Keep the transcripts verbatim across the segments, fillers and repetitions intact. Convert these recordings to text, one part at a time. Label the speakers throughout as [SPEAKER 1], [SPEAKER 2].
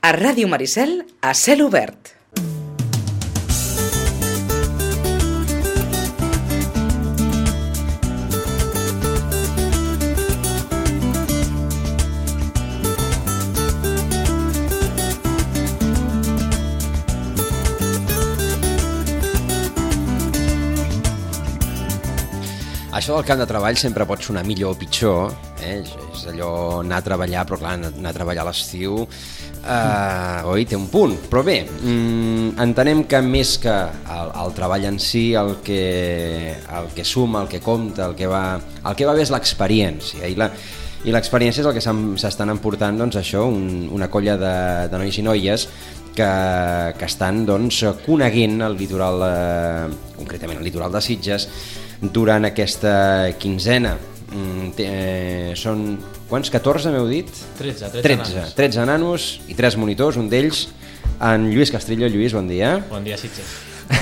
[SPEAKER 1] A Ràdio Maricel, a cel obert.
[SPEAKER 2] Això del camp de treball sempre pot sonar millor o pitjor, eh? És allò anar a treballar, però clar, anar a treballar a l'estiu, eh, oi, té un punt. Però bé, mm, entenem que més que el, el treball en si, el que, el que suma, el que compta, el que va, el que va bé és l'experiència, i la, i l'experiència és el que s'estan emportant, doncs això, un, una colla de, de nois i noies que, que estan, doncs, coneguent el litoral, eh, concretament el litoral de Sitges, durant aquesta quinzena. Mm, eh, són quants? catorze m'heu dit?
[SPEAKER 3] tretze, tretze,
[SPEAKER 2] tretze,
[SPEAKER 3] nanos.
[SPEAKER 2] tretze nanos i tres monitors, un d'ells en Lluís Castrillo. Lluís, bon dia.
[SPEAKER 3] Bon dia, Sitges.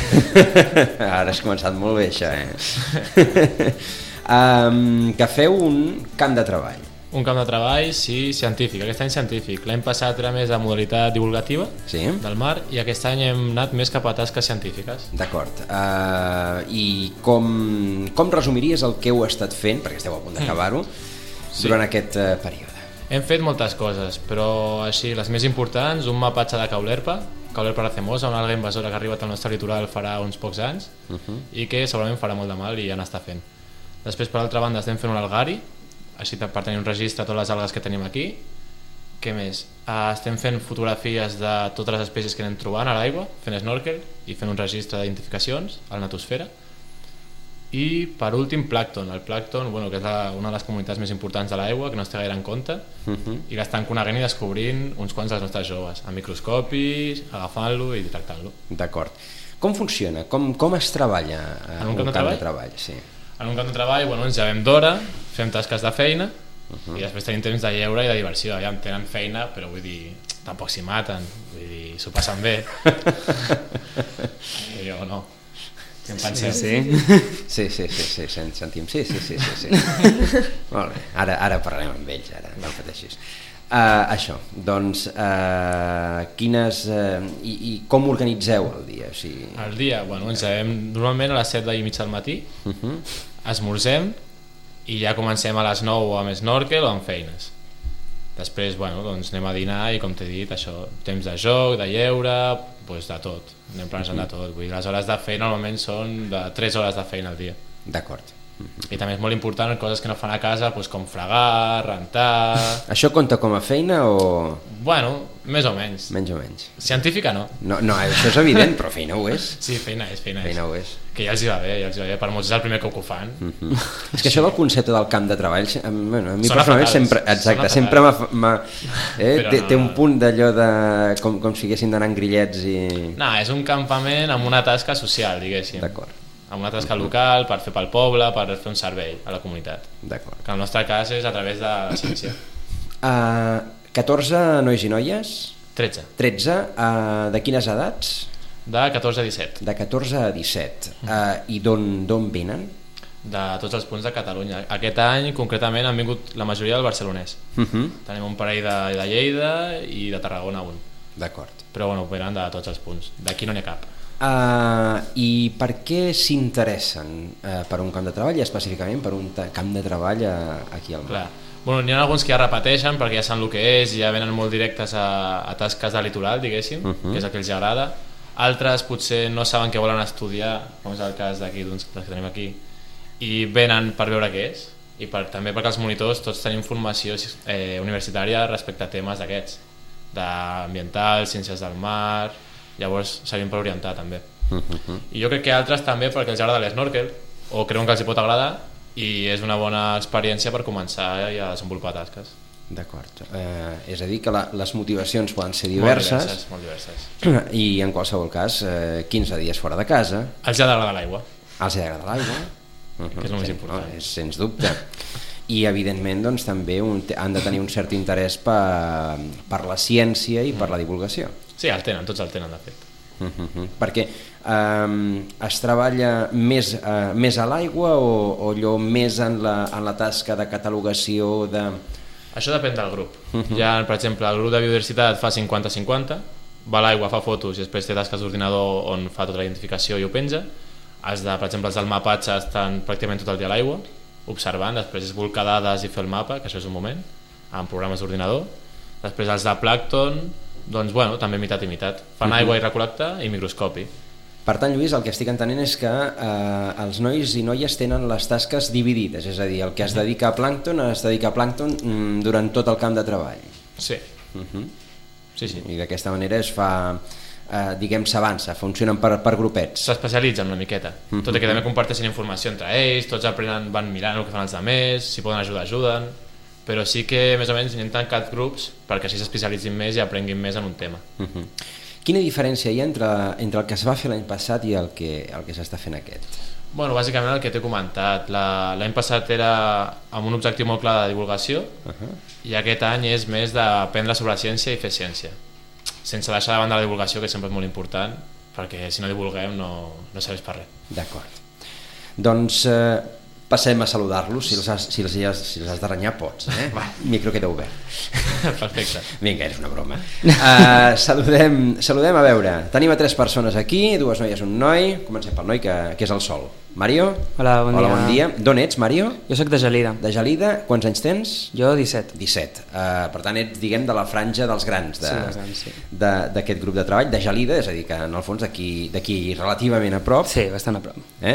[SPEAKER 2] Ara has començat molt bé, això, eh? um, que feu un camp de treball.
[SPEAKER 3] Un camp de treball, sí, científic. Aquest any científic. L'any passat era més de modalitat divulgativa,
[SPEAKER 2] Sí.
[SPEAKER 3] del mar, i aquest any hem anat més cap a tasques científiques.
[SPEAKER 2] D'acord. Uh, I com, com resumiries el que heu estat fent, perquè esteu a punt d'acabar-ho,
[SPEAKER 3] Sí.
[SPEAKER 2] durant aquest uh, període?
[SPEAKER 3] Hem fet moltes coses, però així, les més importants, un mapatge de caulerpa, caulerpa racemosa, una alga invasora que ha arribat al nostre litoral farà uns pocs anys,
[SPEAKER 2] Uh -huh.
[SPEAKER 3] i que segurament farà molt de mal i ja n'està fent. Després, per altra banda, estem fent un algari, així per tenir un registre de totes les algues que tenim aquí. Què més? Uh, estem fent fotografies de totes les espècies que anem trobant a l'aigua, fent snorkel i fent un registre d'identificacions a la natosfera. I per últim, plàncton. El plàncton, bueno, que és la, una de les comunitats més importants de l'aigua, que no es té gaire en compte,
[SPEAKER 2] Uh -huh.
[SPEAKER 3] i l'estan coneguent i descobrint uns quants dels nostres joves, amb microscopis, agafant-lo i tractant-lo.
[SPEAKER 2] D'acord. Com funciona? Com, com es treballa uh,
[SPEAKER 3] En un camp de
[SPEAKER 2] camp de
[SPEAKER 3] treball?
[SPEAKER 2] treball? Sí.
[SPEAKER 3] En un camp de treball, bueno, ens llevem d'hora, fem tasques de feina,
[SPEAKER 2] Uh-huh.
[SPEAKER 3] i després tenim temps de lleure i de diversió. Ja tenen feina, però vull dir, tampoc s'hi maten, vull dir, s'ho passen bé. I jo no. Què en penseu?
[SPEAKER 2] Sí, sí, sí, sí, sí, sí, sentim. Sí, sí, sí, sí, sí. Molt bé, ara, ara parlarem amb ells, ara, no pateixis. Uh, això, doncs, uh, quines... Uh, i, I com organitzeu el dia? O sigui...
[SPEAKER 3] El dia, bueno, ens llevem normalment a les set i mitja del matí,
[SPEAKER 2] Uh -huh.
[SPEAKER 3] esmorzem, i ja comencem a les nou amb snorkel o amb feines. Després, bueno, doncs anem a dinar i, com t'he dit, això, temps de joc, de lleure, doncs de tot, anem planejant de tot. Vull dir, les hores de feina normalment són de tres hores de feina al dia.
[SPEAKER 2] D'acord.
[SPEAKER 3] I també és molt important coses que no fan a casa, doncs com fregar, rentar...
[SPEAKER 2] Això compta com a feina o
[SPEAKER 3] Bueno, més o menys.
[SPEAKER 2] menys o menys?
[SPEAKER 3] Científica no.
[SPEAKER 2] No, no, això és evident, però feina ho és.
[SPEAKER 3] Sí, feina és, feina és.
[SPEAKER 2] Feina ho és.
[SPEAKER 3] Que ja els hi va bé, ja els hi va bé. Per molts és el primer cop que ho fan.
[SPEAKER 2] Mm -hmm. És que això del concepte del camp de treball, bueno, a mi
[SPEAKER 3] Sona
[SPEAKER 2] personalment
[SPEAKER 3] fatal,
[SPEAKER 2] sempre,
[SPEAKER 3] sona
[SPEAKER 2] exacte,
[SPEAKER 3] fatal.
[SPEAKER 2] sempre m'ha, m'ha, eh,
[SPEAKER 3] Però
[SPEAKER 2] té,
[SPEAKER 3] no,
[SPEAKER 2] té un
[SPEAKER 3] no.
[SPEAKER 2] punt d'allò de com, com si haguessin d'anar en grillets i...
[SPEAKER 3] No, és un campament amb una tasca social, diguéssim.
[SPEAKER 2] D'acord,
[SPEAKER 3] Amb una tasca local, per fer pel poble, per fer un servei a la comunitat.
[SPEAKER 2] d'acord.
[SPEAKER 3] Que en el nostre cas és a través de la ciència.
[SPEAKER 2] Uh, catorze nois i noies,
[SPEAKER 3] tretze.
[SPEAKER 2] tretze, uh, de quines edats?
[SPEAKER 3] De catorze a disset.
[SPEAKER 2] De catorze a disset. Uh, I d'on d'on venen?
[SPEAKER 3] De tots els punts de Catalunya. Aquest any, concretament, han vingut la majoria del barcelonès.
[SPEAKER 2] Uh -huh.
[SPEAKER 3] Tenim un parell de, de Lleida i de Tarragona un.
[SPEAKER 2] D'acord.
[SPEAKER 3] Però bueno, venen de tots els punts. D'aquí no n'hi ha cap.
[SPEAKER 2] Uh, I per què s'interessen uh, per un camp de treball i específicament per un camp de treball uh, aquí al mar?
[SPEAKER 3] Clar. Bueno, n'hi ha alguns que ja repeteixen perquè ja saben el que és i ja venen molt directes a, a tasques de litoral, diguéssim, uh -huh. que és el que els agrada. Altres potser no saben què volen estudiar, com és el cas d'aquí, doncs, dels que tenim aquí, i venen per veure què és, i per, també perquè els monitors tots tenim formació eh, universitària respecte a temes d'aquests, d'ambiental, ciències del mar, llavors servim per orientar també. Uh -huh. I jo crec que altres també perquè els agrada l'esnorkel o creuen que els hi pot agradar i és una bona experiència per començar a desenvolupar tasques.
[SPEAKER 2] D'acord, eh, és a dir que la, les motivacions poden ser diverses,
[SPEAKER 3] molt diverses, molt diverses.
[SPEAKER 2] I en qualsevol cas eh, quinze dies fora de casa,
[SPEAKER 3] els ha d'agradar l'aigua,
[SPEAKER 2] els ha d'agradar l'aigua, uh -huh,
[SPEAKER 3] que és el més
[SPEAKER 2] sí,
[SPEAKER 3] important.
[SPEAKER 2] no, és, sens dubte, i evidentment doncs, també un, han de tenir un cert interès per, per la ciència i per la divulgació.
[SPEAKER 3] Sí, el tenen, tots el tenen de fet.
[SPEAKER 2] Uh -huh. Perquè eh, es treballa més, eh, més a l'aigua o, o allò més en la, en la tasca de catalogació de,
[SPEAKER 3] Això depèn del grup. Uh-huh. Hi ha, per exemple, el grup de biodiversitat fa cinquanta cinquanta, va a l'aigua, fa fotos i després té tasques d'ordinador on fa tota la identificació i ho penja. Els de, per exemple, els del mapatge estan pràcticament tot el dia a l'aigua, observant, després és volcar dades i fer el mapa, que això és un moment, amb programes d'ordinador. Després els de plàncton, doncs, bueno, també mitat i mitat. Fan uh-huh. aigua i recol·lectar i microscopi.
[SPEAKER 2] Per tant, Lluís, el que estic entenent és que eh, els nois i noies tenen les tasques dividides, és a dir, el que es dedica a plàncton es dedica a plàncton mm, durant tot el camp de treball.
[SPEAKER 3] Sí.
[SPEAKER 2] Uh-huh.
[SPEAKER 3] Sí, sí.
[SPEAKER 2] I d'aquesta manera es fa, eh, diguem, s'avança, funcionen per, per grupets.
[SPEAKER 3] S'especialitzen una miqueta, uh-huh. tot i que també comparteixen informació entre ells, tots aprenen, van mirant el que fan els altres, si poden ajudar, ajuden, però sí que més o menys n'hi han tancat grups perquè així s'especialitzin més i aprenguin més en un tema.
[SPEAKER 2] Uh-huh. Quina diferència hi ha entre, entre el que es va fer l'any passat i el que, el que s'està fent aquest?
[SPEAKER 3] Bueno, bàsicament el que t'he comentat. L'any passat era amb un objectiu molt clar de divulgació uh-huh. i aquest any és més d'aprendre sobre la ciència i fer ciència, sense deixar de banda la divulgació, que sempre és molt important, perquè si no divulguem no, no serveix per res.
[SPEAKER 2] D'acord. Doncs eh, passem a saludar-los. Si els has, si els has, si els has de renyar, pots. Eh? Va, el micro queda obert.
[SPEAKER 3] Perfecte.
[SPEAKER 2] Vinga, és una broma. Uh, saludem, saludem, a veure. Tenim a tres persones aquí, dues noies, un noi. Comencem pel noi, que, que és el Sol. Mario?
[SPEAKER 4] Hola, bon dia.
[SPEAKER 2] Hola, bon dia. D'on ets, Mario?
[SPEAKER 4] Jo soc de Gelida.
[SPEAKER 2] De Gelida. Quants anys tens?
[SPEAKER 4] Jo, disset.
[SPEAKER 2] disset. Uh, per tant, ets, diguem, de la franja dels grans de,
[SPEAKER 4] sí, dels grans, sí.
[SPEAKER 2] d'aquest grup de treball, de Gelida, és a dir, que en el fons d'aquí relativament a prop.
[SPEAKER 4] Sí, bastant a prop.
[SPEAKER 2] Eh?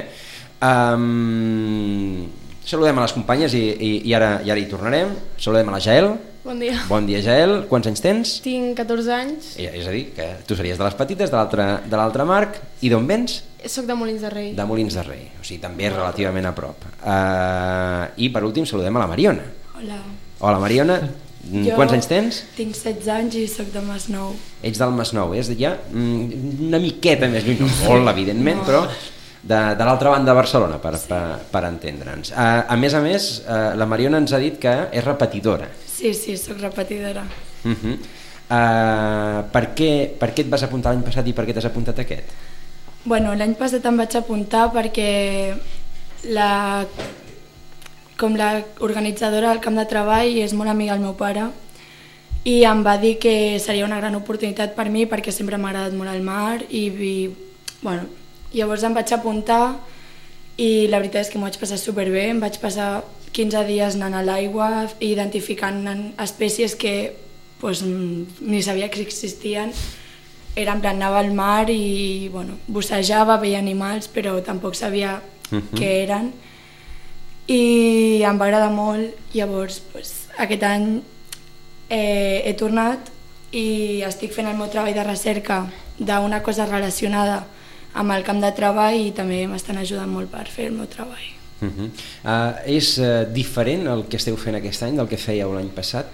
[SPEAKER 2] Um, saludem a les companyes i, i, i, ara, i ara hi tornarem. Saludem a la Jael.
[SPEAKER 5] Bon dia.
[SPEAKER 2] Bon dia, Jael. Quants anys tens?
[SPEAKER 5] Tinc catorze anys.
[SPEAKER 2] I, és a dir, que tu series de les petites, de l'altre Marc. I d'on vens?
[SPEAKER 5] Soc de Molins de Rei.
[SPEAKER 2] De Molins de Rei, o sigui, també relativament a prop. Uh, I per últim saludem a la Mariona.
[SPEAKER 6] Hola.
[SPEAKER 2] Hola, Mariona. Jo Quants anys tens?
[SPEAKER 6] Tinc setze anys i soc de Masnou.
[SPEAKER 2] Ets del Masnou, és de ja una miqueta més lluny, no molt, evidentment, no. Però de, de l'altra banda de Barcelona, per, sí. per, per entendre'ns. Uh, a més a més, uh, la Mariona ens ha dit que és repetidora.
[SPEAKER 6] Sí, sí, soc repetidora.
[SPEAKER 2] Uh -huh. uh, per, què, per què et vas apuntar l'any passat i per què t'has apuntat aquest?
[SPEAKER 6] Bueno, l'any passat em vaig apuntar perquè la, com la organitzadora del camp de treball és molt amiga del meu pare i em va dir que seria una gran oportunitat per mi perquè sempre m'ha agradat molt el mar i, i bueno, llavors em vaig apuntar i la veritat és que m'ho vaig passar superbé, em vaig passar quinze dies anant a l'aigua identificant espècies que pues, ni sabia que existien. Era en plan, anava al mar i bueno, bussejava, veia animals, però tampoc sabia uh -huh. què eren. I em va agradar molt. Llavors, pues, aquest any eh, he tornat i estic fent el meu treball de recerca d'una cosa relacionada amb el camp de treball i també m'estan ajudant molt per fer el meu treball.
[SPEAKER 2] Uh -huh. uh, és uh, diferent el que esteu fent aquest any del que fèieu l'any passat?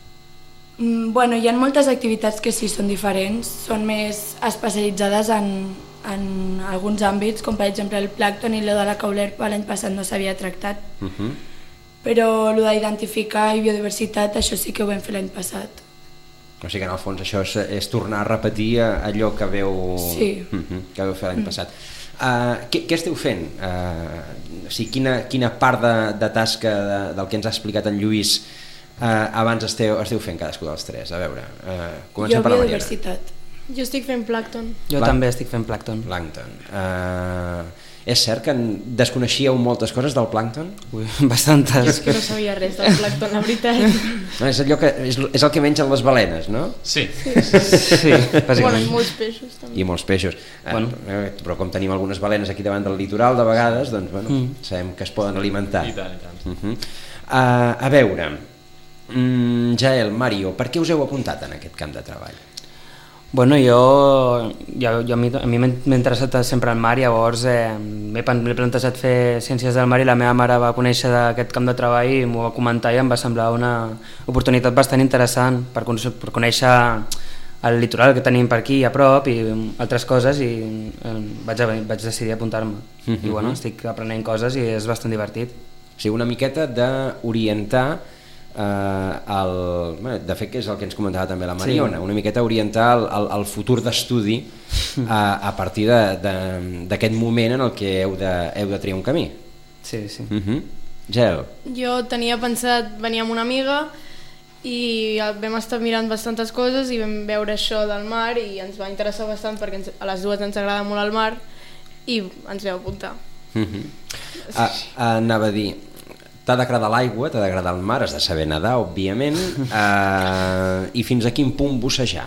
[SPEAKER 6] Bueno, hi ha moltes activitats que sí són diferents, són més especialitzades en, en alguns àmbits, com per exemple el plàncton i el de la caulerpa l'any passat no s'havia tractat, uh -huh. però el d'identificar i biodiversitat això sí que ho vam fer l'any passat.
[SPEAKER 2] O sigui que en el fons això és, és tornar a repetir allò que veu,
[SPEAKER 6] sí.
[SPEAKER 2] uh -huh, que veu fer l'any uh -huh. passat. Uh, què, què esteu fent? Uh, o sigui, quina, quina part de, de tasca de, del que ens ha explicat en Lluís Uh, abans esteu, esteu fent cadascú dels tres? A veure, uh, comencem
[SPEAKER 6] jo
[SPEAKER 2] per la Mariana.
[SPEAKER 6] Biodiversitat.
[SPEAKER 5] Jo estic fent plàncton.
[SPEAKER 4] Jo Plà... també estic fent plàncton.
[SPEAKER 2] Plàncton. Uh, és cert que desconeixíeu moltes coses del plàncton?
[SPEAKER 4] Ui, bastantes.
[SPEAKER 5] Jo és que no sabia res del plàncton, la veritat.
[SPEAKER 2] No, és, allò que, és, és el que mengen les balenes, no?
[SPEAKER 3] Sí.
[SPEAKER 5] Sí,
[SPEAKER 4] sí bàsicament.
[SPEAKER 5] Bueno, i molts peixos també.
[SPEAKER 2] I molts peixos.
[SPEAKER 4] Bueno.
[SPEAKER 2] Uh, però com tenim algunes balenes aquí davant del litoral, de vegades, doncs, bueno, mm. sabem que es poden alimentar.
[SPEAKER 3] I tant, i tant.
[SPEAKER 2] Uh -huh. uh, a veure... Mm, Jael, Mario, per què us heu apuntat en aquest camp de treball?
[SPEAKER 4] Bueno, jo, jo, jo a mi, a mi m'ha interessat sempre el mar, llavors eh, m'he plantejat fer ciències del mar i la meva mare va conèixer d'aquest camp de treball i m'ho va comentar i em va semblar una oportunitat bastant interessant per, per conèixer el litoral que tenim per aquí a prop i altres coses i eh, vaig, vaig decidir apuntar-me. Uh -huh. I bueno, estic aprenent coses i és bastant divertit.
[SPEAKER 2] O sigui, una miqueta d'orientar Uh, el, bueno, de fet que és el que ens comentava també la Mariona, sí. Una miqueta orientar el, el, el futur d'estudi uh, a partir d'aquest moment en el que heu de, heu de triar un camí.
[SPEAKER 4] Sí, sí.
[SPEAKER 2] Uh -huh. Gel.
[SPEAKER 5] Jo tenia pensat venir amb una amiga i vam estar mirant bastantes coses i vam veure això del mar i ens va interessar bastant perquè ens, a les dues ens agrada molt el mar i ens vam apuntar.
[SPEAKER 2] Uh -huh. uh, anava a dir, t'ha d'agradar l'aigua, t'ha d'agradar el mar, has de saber nedar, òbviament, uh, i fins a quin punt bussejar?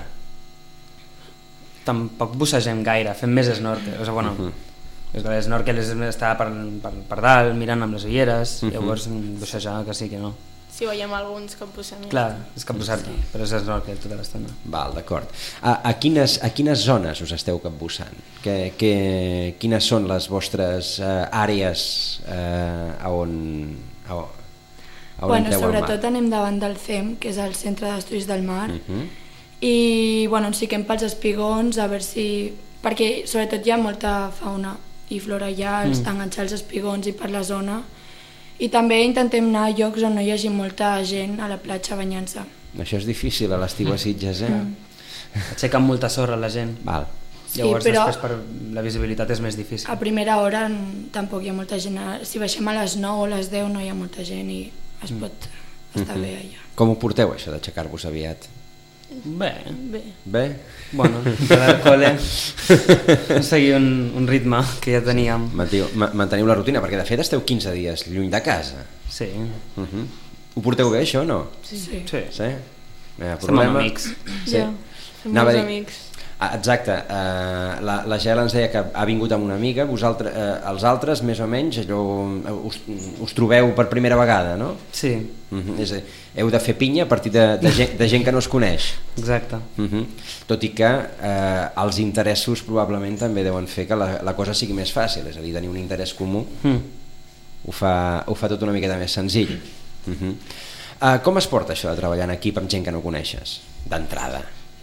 [SPEAKER 4] Tampoc bussegem gaire, fem més snorkel, o sigui, bueno, uh -huh. L'snorkel és estar per, per, per dalt, mirant amb les ulleres, uh -huh. llavors bussejar que sí que no.
[SPEAKER 5] Si veiem alguns que posem...
[SPEAKER 4] Clar, és que posar-t'hi, però és snorkel tota l'estona.
[SPEAKER 2] Val, d'acord. A, a, quines, a quines zones us esteu capbussant? Que, que, quines són les vostres uh, àrees uh, on, a, a on
[SPEAKER 6] bueno,
[SPEAKER 2] entreu al mar?
[SPEAKER 6] sobretot anem davant del C E M, que és el Centre d'Estudis del Mar,
[SPEAKER 2] Uh -huh.
[SPEAKER 6] i bueno, ens fiquem pels espigons a veure si... perquè sobretot hi ha molta fauna i flora allà, els mm. enganxar els espigons i per la zona, i també intentem anar a llocs on no hi hagi molta gent a la platja banyant-se.
[SPEAKER 2] Això és difícil a l'estiu a Sitges, eh?
[SPEAKER 6] Mm.
[SPEAKER 4] Aixequen molta sorra la gent.
[SPEAKER 2] Val.
[SPEAKER 6] Sí,
[SPEAKER 4] Llavors
[SPEAKER 6] però
[SPEAKER 4] després per la visibilitat és més difícil.
[SPEAKER 6] a primera hora n- tampoc hi ha molta gent. Si baixem a les nou o a les deu no hi ha molta gent i es pot estar
[SPEAKER 2] Mhm.
[SPEAKER 6] bé allà.
[SPEAKER 2] Com ho porteu, això d'aixecar-vos aviat?
[SPEAKER 4] Bé,
[SPEAKER 5] Bé.
[SPEAKER 2] Bé?
[SPEAKER 4] bueno, de l'alcohol seguir un, un ritme que ja teníem.
[SPEAKER 2] Mantiu, ma- manteniu la rutina, perquè de fet esteu quinze dies lluny de casa.
[SPEAKER 4] Sí,
[SPEAKER 2] Uh -huh. Ho porteu bé, això, o no?
[SPEAKER 6] Sí.
[SPEAKER 4] sí.
[SPEAKER 2] Sí? No hi ha
[SPEAKER 4] Estem
[SPEAKER 2] problema?
[SPEAKER 4] amb amics.
[SPEAKER 2] Sí.
[SPEAKER 5] Ja, fem
[SPEAKER 2] Anava a
[SPEAKER 5] molts
[SPEAKER 2] dir-
[SPEAKER 5] amics.
[SPEAKER 2] Ah, exacte, uh, la, la Gela ens deia que ha vingut amb una amiga, vosaltres, uh, els altres més o menys allò, uh, us, us trobeu per primera vegada, no?
[SPEAKER 4] Sí,
[SPEAKER 2] Uh -huh. És a dir, heu de fer pinya a partir de, de, gent, de gent que no es coneix.
[SPEAKER 4] exacte.
[SPEAKER 2] Uh -huh. Tot i que eh, els interessos probablement també deuen fer que la, la cosa sigui més fàcil, és a dir, tenir un interès comú
[SPEAKER 4] Mm.
[SPEAKER 2] ho fa, ho fa tot una miqueta més senzill. Uh -huh. uh, com es porta això de treballar en equip amb gent que no coneixes, d'entrada?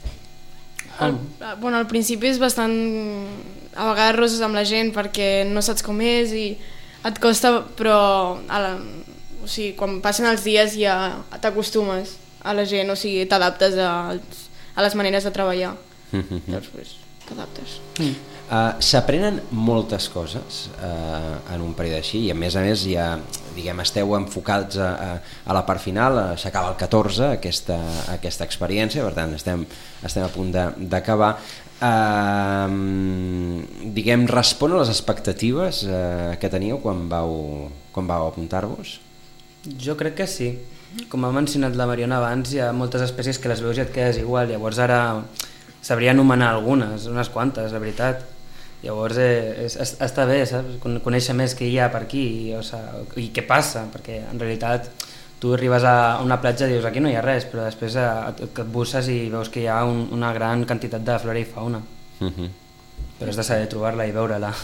[SPEAKER 5] Al, bueno, al principi és bastant a vegades roses amb la gent perquè no saps com és i et costa, però a la, o sigui, quan passen els dies ja t'acostumes a la gent, o sigui, t'adaptes a, a les maneres de treballar.
[SPEAKER 2] Uh -huh.
[SPEAKER 5] Després t'adaptes.
[SPEAKER 2] Uh, S'aprenen moltes coses uh, en un període així i a més a més ja diguem, esteu enfocats a, a, a la part final, s'acaba el catorze aquesta, aquesta experiència, per tant estem, estem a punt d'acabar. Uh, diguem, respon a les expectatives uh, que teníeu quan vau, quan vau apuntar-vos?
[SPEAKER 4] Jo crec que sí. Com ha mencionat la Mariona abans, hi ha moltes espècies que les veus i et quedes igual, llavors ara sabria anomenar algunes, unes quantes, la veritat. Llavors eh, és, és, està bé, saps? Conèixer més què hi ha per aquí i, o sigui, i què passa, perquè en realitat tu arribes a una platja i dius aquí no hi ha res, però després et, et busses i veus que hi ha un, una gran quantitat de flora i fauna.
[SPEAKER 2] Uh -huh.
[SPEAKER 4] Però has de saber trobar-la i veure-la.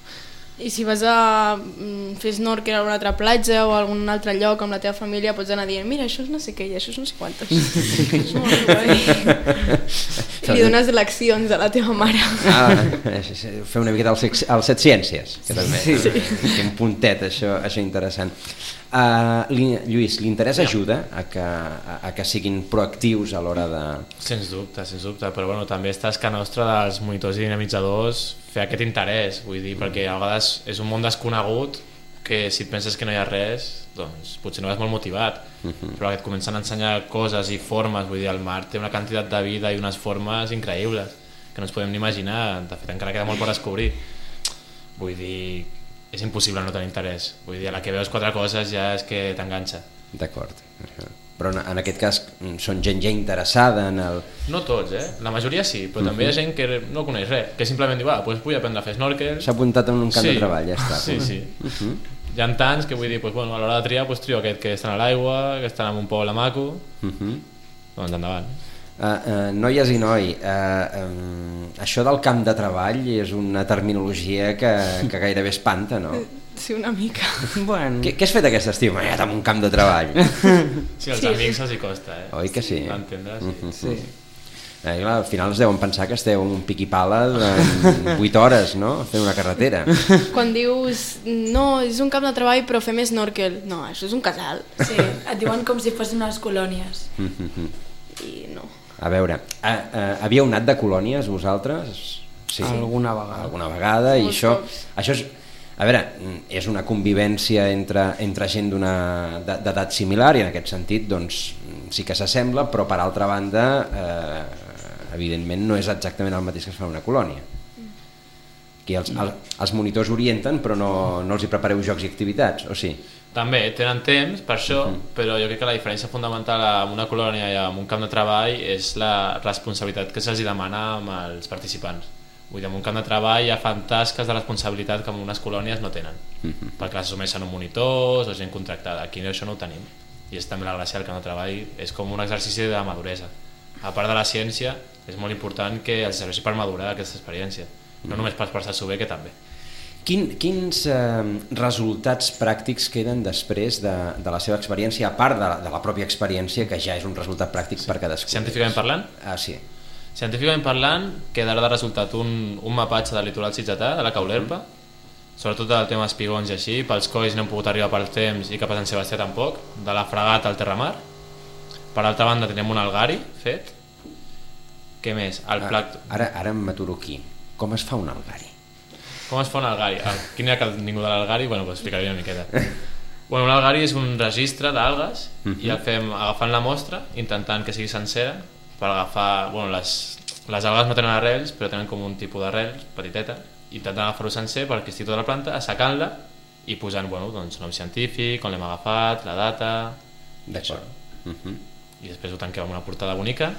[SPEAKER 5] I si vas a mm, fer snorkel a una altra platja o a algun altre lloc amb la teva família pots anar dient mira, això és no sé què i això és no sé quantes. És molt guai. I li dones leccions a la teva mare.
[SPEAKER 2] Ah, fer una miqueta al sex, al Set Ciències, que també sí. Té un puntet, això, això interessant. Uh, li, Lluís, l'interès ajuda a que, a, a que siguin proactius a l'hora de...
[SPEAKER 3] Sens dubte, sens dubte, però bueno, també és tasca nostra dels monitors i dinamitzadors fer aquest interès, vull dir, perquè a vegades és un món desconegut que si et penses que no hi ha res, doncs potser no vas molt motivat, uh-huh. però que et comencen a ensenyar coses i formes, vull dir, el mar té una quantitat de vida i unes formes increïbles que no ens podem ni imaginar, de fet encara queda molt per descobrir, vull dir, és impossible no tenir interès, vull dir, a la que veus quatre coses ja és que t'enganxa.
[SPEAKER 2] D'acord, però en, en aquest cas són gent ja interessada en el...
[SPEAKER 3] No tots, eh? La majoria sí, però uh-huh. també hi ha gent que no coneix res, que simplement diu, ah, doncs vull aprendre a fer snorkel.
[SPEAKER 2] S'ha apuntat en un camp
[SPEAKER 3] sí.
[SPEAKER 2] de treball, ja està.
[SPEAKER 3] Sí, sí.
[SPEAKER 2] Uh-huh.
[SPEAKER 3] Hi ha tants que vull dir, doncs, bueno, a l'hora de triar doncs, trio aquest que estan a l'aigua, que estan en un poble maco,
[SPEAKER 2] Uh-huh.
[SPEAKER 3] doncs endavant.
[SPEAKER 2] Uh, uh, noies i noi, uh, um, això del camp de treball és una terminologia que, que gairebé espanta, no?
[SPEAKER 5] Sí, una mica.
[SPEAKER 4] Bueno.
[SPEAKER 2] Què, què has fet aquest estiu? M'he anat a un camp de treball.
[SPEAKER 3] Sí, als
[SPEAKER 5] Sí.
[SPEAKER 3] amics els hi costa, eh?
[SPEAKER 2] Oi que sí?
[SPEAKER 3] D'entendre, sí.
[SPEAKER 2] Uh-huh.
[SPEAKER 4] Sí.
[SPEAKER 2] Eh, clar, al final es deuen pensar que esteu en un pic i pala durant vuit hores, no? Fent una carretera.
[SPEAKER 5] Quan dius, no, és un camp de treball però fem snorkel, no, això és un casal.
[SPEAKER 6] Sí, et diuen com si fossin unes colònies.
[SPEAKER 2] Uh-huh.
[SPEAKER 5] I no.
[SPEAKER 2] A veure, uh, uh, havíeu anat de colònies vosaltres? Sí.
[SPEAKER 4] Alguna vegada.
[SPEAKER 2] Alguna vegada, i
[SPEAKER 5] Molts
[SPEAKER 2] això,
[SPEAKER 5] cops.
[SPEAKER 2] això és, a veure, és una convivència entre, entre gent d'edat similar i en aquest sentit doncs, sí que s'assembla, però per altra banda eh, evidentment no és exactament el mateix que es fa en una colònia. Aquí els, el, els monitors orienten però no, no els hi prepareu jocs i activitats, o sí?
[SPEAKER 3] També tenen temps per això, uh-huh. però jo crec que la diferència fundamental amb una colònia i amb un camp de treball és la responsabilitat que se'ls demana amb els participants. Vull dir, en un camp de treball ja fan tasques de responsabilitat que en unes colònies no tenen, uh-huh. perquè les assumeixen uns monitors o gent contractada. Aquí això no ho tenim, i és també la gràcia del camp de treball, és com un exercici de maduresa. A part de la ciència, és molt important que els serveixi per madurar aquesta experiència, no només per passar-s'ho bé, que també.
[SPEAKER 2] Quin, quins eh, resultats pràctics queden després de, de la seva experiència, a part de la, de la pròpia experiència, que ja és un resultat pràctic sí. per cadascú?
[SPEAKER 3] Científicament parlant?
[SPEAKER 2] Ah, sí.
[SPEAKER 3] Científicament parlant, quedarà de resultat un, un mapatge del litoral sitgetà, de la Caulerpa, mm. sobretot del tema espigons i així, pels colls no hem pogut arribar pel temps i cap a Sant Sebastià tampoc, de la Fragata al Terramar. Per altra banda tenim un algari fet. Què més? El plac...
[SPEAKER 2] ah, ara, ara em m'aturo aquí. Com es fa un algari?
[SPEAKER 3] Com es fa un algari? Quin era que ningú de l'algari? Bueno, pues explicaré una miqueta. Bueno, un algari és un registre d'algues uh-huh. i el fem agafant la mostra, intentant que sigui sencera, per agafar... Bueno, les, les algues no tenen arrels, però tenen com un tipus d'arrels, petiteta, intentant agafar-ho sencer perquè estigui tota la planta, assecant-la i posant, bueno, doncs, nom científic, on l'hem agafat, la data...
[SPEAKER 2] D'acord. Uh-huh.
[SPEAKER 3] I després ho tanquem amb una portada bonica.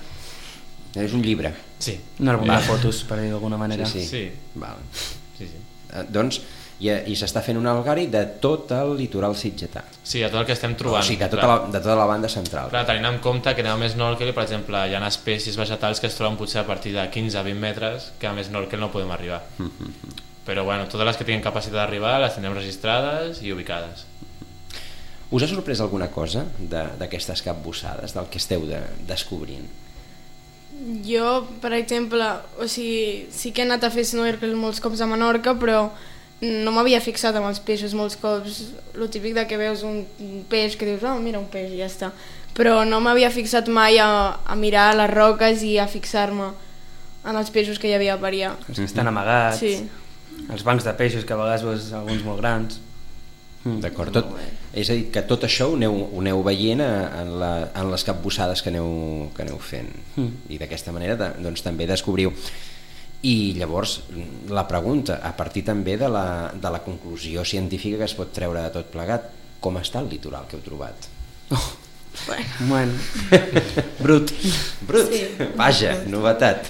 [SPEAKER 2] És un llibre.
[SPEAKER 3] Sí.
[SPEAKER 4] Un àlbum de fotos, per dir d'alguna manera.
[SPEAKER 2] Sí, sí.
[SPEAKER 3] sí.
[SPEAKER 2] Val.
[SPEAKER 3] Sí, sí.
[SPEAKER 2] Eh, doncs, i, i s'està fent un algari de tot el litoral sitgetà.
[SPEAKER 3] Sí, de tot el que estem trobant.
[SPEAKER 2] O sigui, de tota, la, de tota la banda central.
[SPEAKER 3] Clar, tenint en compte que anem a més snorkel, per exemple, hi ha espècies vegetals que es troben potser a partir de quinze a vint metres, que a més snorkel no podem arribar. Mm-hmm. Però bueno, totes les que tinguin capacitat d'arribar les tindrem registrades i ubicades.
[SPEAKER 2] Us ha sorprès alguna cosa d'aquestes capbussades, del que esteu de, descobrint?
[SPEAKER 5] Jo, per exemple, o sigui, sí que he anat a fer snorkel molts cops a Menorca, però no m'havia fixat amb els peixos molts cops. Lo típic de que veus un peix que dius, oh, mira un peix, i ja està. Però no m'havia fixat mai a, a mirar les roques i a fixar-me en els peixos que hi havia per allà.
[SPEAKER 4] Els que estan amagats,
[SPEAKER 5] sí.
[SPEAKER 4] Els bancs de peixos, que a vegades veus alguns molt grans.
[SPEAKER 2] D'acord, tot, és a dir, que tot això ho aneu, ho aneu veient en, la, en les capbussades que aneu, que aneu fent mm. i d'aquesta manera doncs, també descobriu. I llavors la pregunta, a partir també de la, de la conclusió científica que es pot treure de tot plegat, com està el litoral que heu trobat?
[SPEAKER 4] Oh, bueno. Brut.
[SPEAKER 2] Brut? Sí. Vaja, novetat.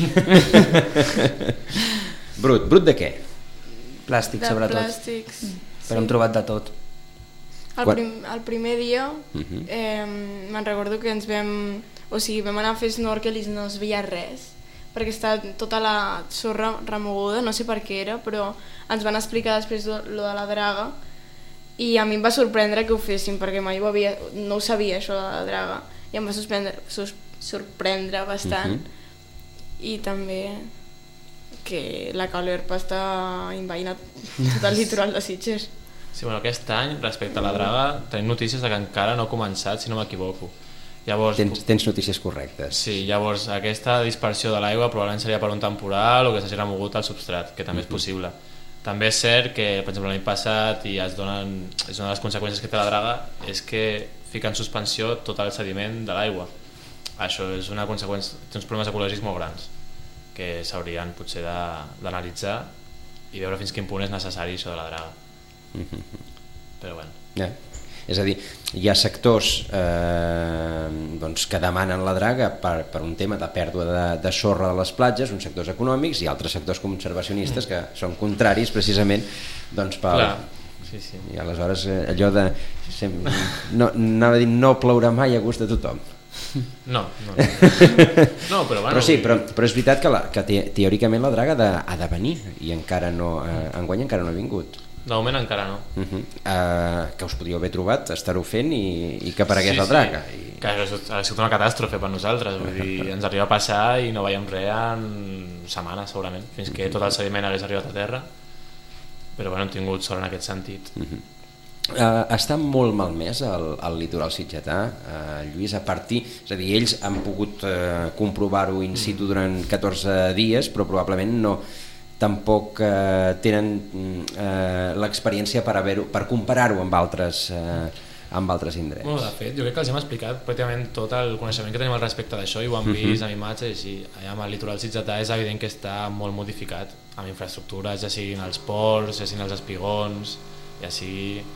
[SPEAKER 2] Brut, brut de què?
[SPEAKER 4] Plàstic,
[SPEAKER 5] de
[SPEAKER 4] sobretot.
[SPEAKER 5] Plàstics.
[SPEAKER 4] Però hem trobat de tot.
[SPEAKER 5] El, prim, el primer dia uh-huh. eh, me'n recordo que ens vam, o sigui, vam anar a fer snorkel i no es veia res, perquè està tota la sorra remoguda, no sé per què era, però ens van explicar després lo de la draga i a mi em va sorprendre que ho féssim, perquè mai ho havia, no ho sabia això de la draga, i em va sorprendre, sorprendre bastant uh-huh. i també que la Caulerpa està envaint tot el litoral de Sitges.
[SPEAKER 3] Sí, bueno, aquest any, respecte a la draga, tenim notícies de que encara no ha començat, si no m'equivoco. Llavors,
[SPEAKER 2] tens, tens notícies correctes.
[SPEAKER 3] Sí, llavors aquesta dispersió de l'aigua probablement seria per un temporal o que s'hagi remogut al substrat, que també uh-huh. és possible. També és cert que, per exemple, l'any passat, i es donen, és una de les conseqüències que té la draga, és que fica en suspensió tot el sediment de l'aigua. Això és una conseqüència, té uns problemes ecològics molt grans, que s'haurien potser d'analitzar i veure fins quin punt és necessari això de la draga. Mm-hmm. Però bueno.
[SPEAKER 2] Yeah. És a dir, hi ha sectors eh, doncs, que demanen la draga per, per un tema de pèrdua de, de sorra de les platges, uns sectors econòmics, i altres sectors conservacionistes mm. que són contraris precisament doncs, pel...
[SPEAKER 3] Clar. Sí, sí.
[SPEAKER 2] I aleshores allò de sempre, no, anava a dir no plourà mai a gust de tothom.
[SPEAKER 3] No, no, no. no però, bueno,
[SPEAKER 2] però sí, però, però és veritat que, la, que te, teòricament la draga ha de, ha de venir i encara no, eh, enguany encara no ha vingut.
[SPEAKER 3] De moment encara no.
[SPEAKER 2] Uh-huh. Uh, que us podíeu haver trobat, estar-ho fent i, i que aparegués sí, la draga.
[SPEAKER 3] Sí.
[SPEAKER 2] I...
[SPEAKER 3] Que ha sigut una catàstrofe per nosaltres, vull dir, ens arriba a passar i no veiem res en setmanes segurament, fins que tot el sediment hagués arribat a terra, però bueno, hem tingut sort en aquest sentit.
[SPEAKER 2] Uh-huh. Uh, està molt malmès el, el litoral sitgetà, uh, Lluís, a partir, és a dir, ells han pogut uh, comprovar-ho in situ durant catorze dies, però probablement no, tampoc eh, tenen eh, l'experiència per, per comparar-ho amb altres eh, amb altres indrets.
[SPEAKER 3] Bueno, de fet, jo crec que els hem explicat pràcticament tot el coneixement que tenim al respecte d'això i ho han vist amb imatges i allà amb el litoral sitgetà és evident que està molt modificat amb infraestructures, ja siguin els ports, ja siguin els espigons, ja sigui...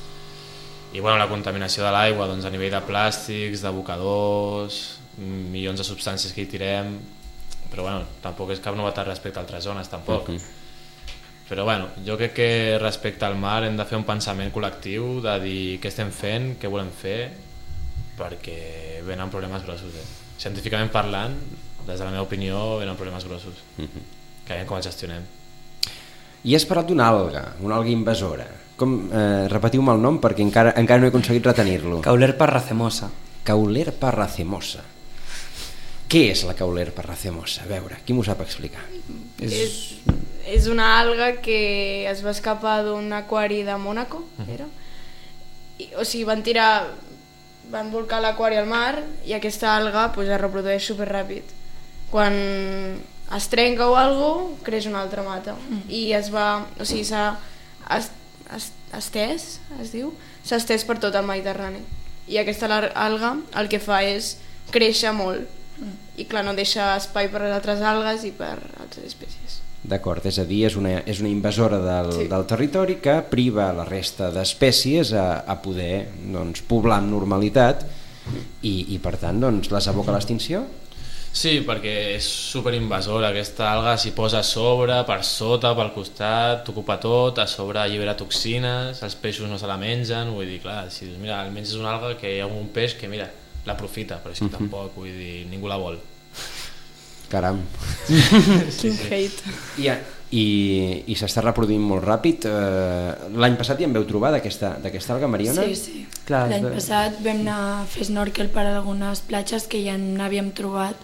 [SPEAKER 3] I bueno, la contaminació de l'aigua doncs, a nivell de plàstics, d'abocadors, milions de substàncies que hi tirem, però bueno, tampoc és cap novetat respecte a altres zones, tampoc. Uh-huh. Però bueno, jo crec que respecte al mar hem de fer un pensament col·lectiu de dir què estem fent, què volem fer, perquè venen problemes grossos. Eh? Científicament parlant, des de la meva opinió, venen problemes grossos, uh-huh. que veiem com els gestionem.
[SPEAKER 2] I has parlat d'una alga, una alga invasora. Com, eh, repetiu-me el nom perquè encara, encara no he aconseguit retenir-lo.
[SPEAKER 4] Caulerpa racemosa.
[SPEAKER 2] Caulerpa racemosa. Què és la Caulerpa racemosa? A veure, qui m'ho sap explicar?
[SPEAKER 5] És... és... És una alga que es va escapar d'un aquari de Mònaco, era? I, o sigui, van tirar, van volcar l'aquari al mar i aquesta alga pues, es reprodueix superràpid. Quan es trenca o alguna cosa, creix una altra mata. I es va, o sigui, s'ha es, es, estès, es diu? S'ha estès per tot el Mediterrani. I aquesta alga el que fa és créixer molt. I clar, no deixa espai per a altres algues i per altres espècies.
[SPEAKER 2] D'acord, és a dir, és una, és una invasora del, sí. del territori que priva la resta d'espècies a, a poder doncs, poblar amb normalitat i, i per tant doncs, les aboca a l'extinció?
[SPEAKER 3] Sí, perquè és superinvasora, aquesta alga s'hi posa a sobre, per sota, pel costat, t'ocupa tot, a sobre allibera toxines, els peixos no se la mengen, vull dir, clar, si dius, mira, almenys és una alga que hi ha un peix que, mira, l'aprofita, però és que uh-huh. tampoc, vull dir, ningú la vol.
[SPEAKER 2] Caram.
[SPEAKER 5] Quin hate.
[SPEAKER 2] I, i, i s'està reproduint molt ràpid. Uh, L'any passat ja en veu trobar d'aquesta alga, Mariona?
[SPEAKER 6] Sí, sí. L'any passat vam anar a fer snorkel per algunes platges que ja n'havíem trobat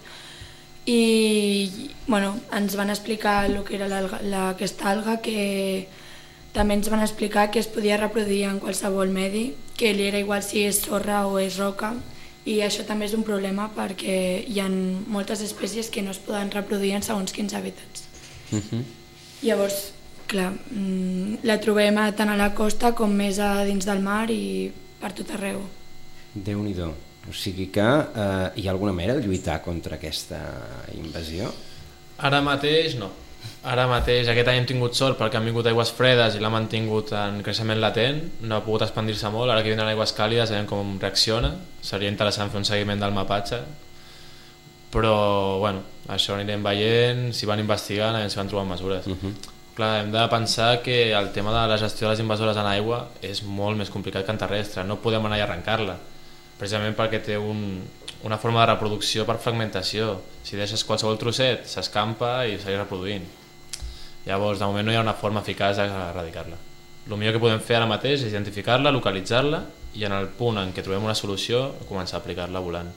[SPEAKER 6] i bueno, ens van explicar el que era l'alga, la, aquesta alga, que també ens van explicar que es podia reproduir en qualsevol medi, que li era igual si és sorra o és roca. I això també és un problema perquè hi ha moltes espècies que no es poden reproduir en segons quins hàbitats. Uh-huh. Llavors, clar, la trobem tant a la costa com més a dins del mar i per tot arreu.
[SPEAKER 2] Déu-n'hi-do. O sigui que eh, hi ha alguna manera de lluitar contra aquesta invasió?
[SPEAKER 3] Ara mateix no. Ara mateix, aquest any hem tingut sort perquè han vingut aigües fredes i l'han mantingut en creixement latent, no ha pogut expandir-se molt, ara que venen aigües càlides veiem com reacciona, seria interessant fer un seguiment del mapatge, però bueno, això anirem veient, si van investigant, si van trobant mesures. Uh-huh. Clar, hem de pensar que el tema de la gestió de les invasores en aigua és molt més complicat que en terrestre, no podem anar i arrencar-la, precisament perquè té un, una forma de reproducció per fragmentació, si deixes qualsevol trosset s'escampa i segueix reproduint. Llavors, de moment no hi ha una forma eficaç d'erradicar-la. El millor que podem fer ara mateix és identificar-la, localitzar-la i en el punt en què trobem una solució començar a aplicar-la volant.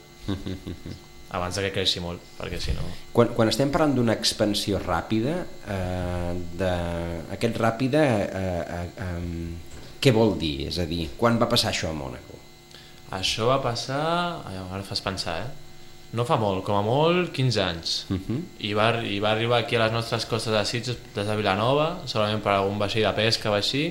[SPEAKER 3] Abans que creixi molt, perquè si no...
[SPEAKER 2] Quan, quan estem parlant d'una expansió ràpida, eh, de... aquest ràpida, eh, eh, eh, què vol dir? És a dir, quan va passar això a Mònaco?
[SPEAKER 3] Això va passar... Ara fas pensar, eh? No fa molt, com a molt quinze anys. Uh-huh. I, va, I va arribar aquí a les nostres costes de Sitges, des de Vilanova, segurament per algun vaixell de pesca o així.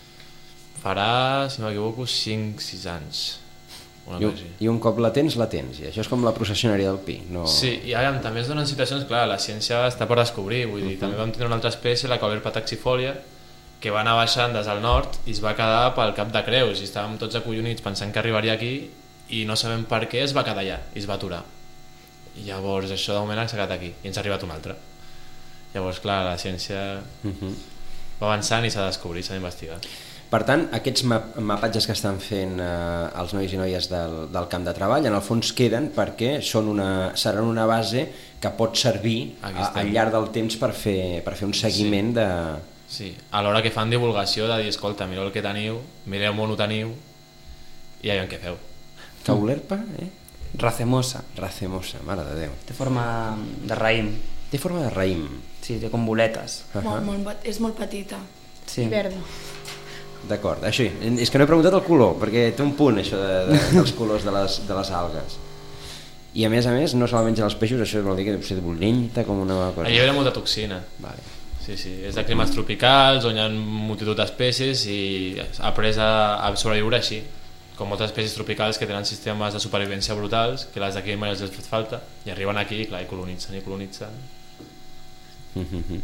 [SPEAKER 3] Farà, si no m'equivoco, cinc sis anys.
[SPEAKER 2] I un, I un cop la tens, la tens. I això és com la processionària del pi. No...
[SPEAKER 3] Sí, i ara també es donen situacions, clar, la ciència està per descobrir. Vull dir, uh-huh. també vam tenir una altra espècie, la Caulerpa taxifolia, que va anar baixant des del nord i es va quedar pel Cap de Creus. I estàvem tots acollonits pensant que arribaria aquí i no sabem per què es va quedar allà i es va aturar. I llavors això de moment s'ha quedat aquí i ens ha arribat un altre. Llavors clar, la ciència uh-huh. va avançant i s'ha de descobrir, s'ha d'investigar.
[SPEAKER 2] Per tant, aquests map mapatges que estan fent eh, els nois i noies del, del camp de treball en el fons queden perquè són una, seran una base que pot servir a, al llarg del temps per fer, per fer un seguiment sí. de...
[SPEAKER 3] Sí, a l'hora que fan divulgació de dir, escolta, mireu el que teniu, mireu on ho teniu i ja veiem què feu.
[SPEAKER 2] Caulerpa, eh?
[SPEAKER 4] Racemosa.
[SPEAKER 2] Racemosa, mare de Déu.
[SPEAKER 4] Té forma de raïm.
[SPEAKER 2] Té forma de raïm.
[SPEAKER 4] Sí, té com boletes.
[SPEAKER 6] Uh -huh. molt, molt, és molt petita.
[SPEAKER 4] Sí.
[SPEAKER 6] I verda.
[SPEAKER 2] D'acord, així. És que no he preguntat el color, perquè té un punt això de, de, dels colors de les, de les algues. I a més a més no se la mengen els peixos, això vol dir que deu ser bullenta com una cosa.
[SPEAKER 3] Allà hi ha molta toxina.
[SPEAKER 2] Vale.
[SPEAKER 3] sí, sí. És de climes tropicals on hi ha multitud d'espècies i ha après a, a sobreviure així, com moltes espècies tropicals que tenen sistemes de supervivència brutals, que les d'aquí mai els ha fet falta, i arriben aquí clar, i colonitzen i colonitzen.
[SPEAKER 2] Mm-hmm.